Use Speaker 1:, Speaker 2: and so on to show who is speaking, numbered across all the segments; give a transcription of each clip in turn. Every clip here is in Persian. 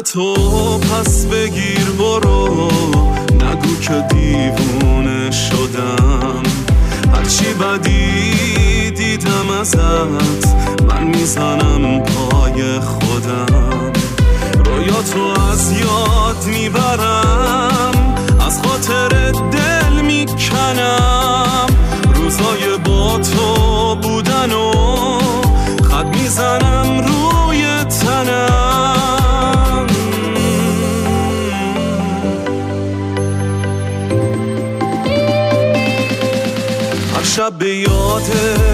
Speaker 1: تو پس بگیر برو، نگو که دیوونه شدم. هرچی بدی دیدم ازت من میزنم پای خودم. رویاتو از یاد میبرم، از خاطر دل میکنم. روزای با تو بودن و خط میزنم روی تنم. هر شب به یاد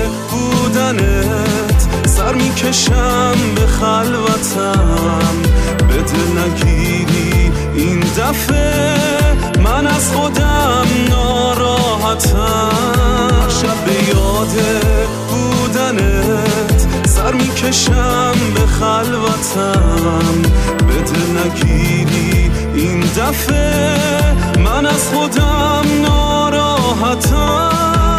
Speaker 1: بودنت سر میکشم به خلوتم. به دل نگیری این دفعه من از خودم ناراحتم. هر شب به یاد بودنت سر میکشم به خلوتم. به دل نگیری این دفعه من از خودم ناراحتم.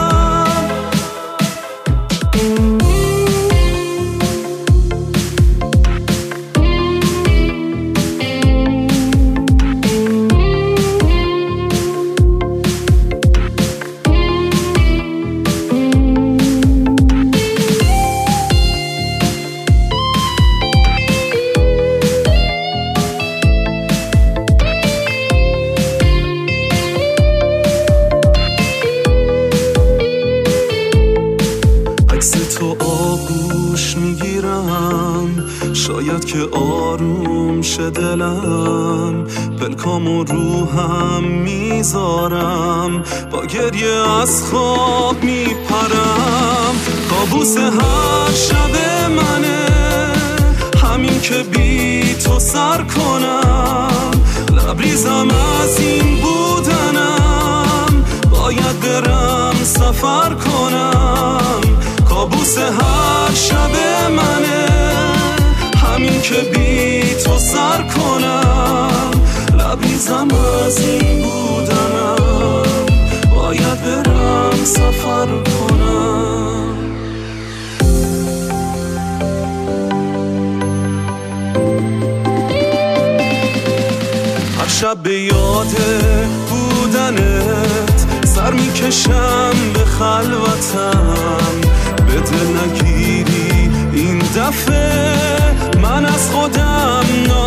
Speaker 1: آغوش میگیرم، شاید که آروم شه دلم. پلکامو روحم میذارم، با گریه از خواب میپرم. کابوس هر شب منه همین که بی تو سر کنم. لبریزم از این بودنم، باید برم سفر کنم. کابوس هر شب منه همین که بی تو سر کنم. لبریزم از این بودنم، باید برم سفر کنم. هر شب به یاد بودنت سر میکشم به خلوتم. به دل نگیری این دفعه من از خودم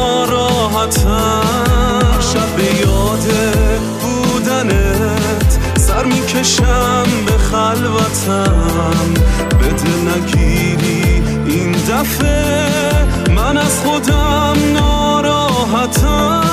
Speaker 1: ناراحتم. هر شب به یاد بودنت سر میکشم به خلوتم. به دل نگیری این دفعه من از خودم ناراحتم.